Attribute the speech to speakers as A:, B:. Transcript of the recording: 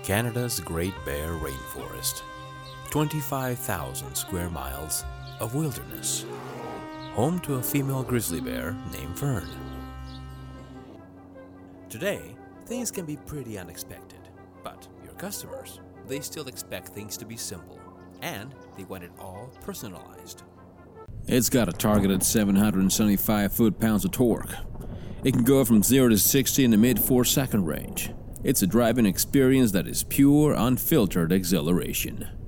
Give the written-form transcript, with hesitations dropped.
A: Canada's Great Bear Rainforest. 25,000 square miles of wilderness. Home to a female grizzly bear named Fern. Today, things can be pretty unexpected, but your customers, they still expect things to be simple, and they want it all personalized.
B: It's got a targeted 775 foot-pounds of torque. It can go from 0 to 60 in the mid 4-second range. It's a driving experience that is pure, unfiltered exhilaration.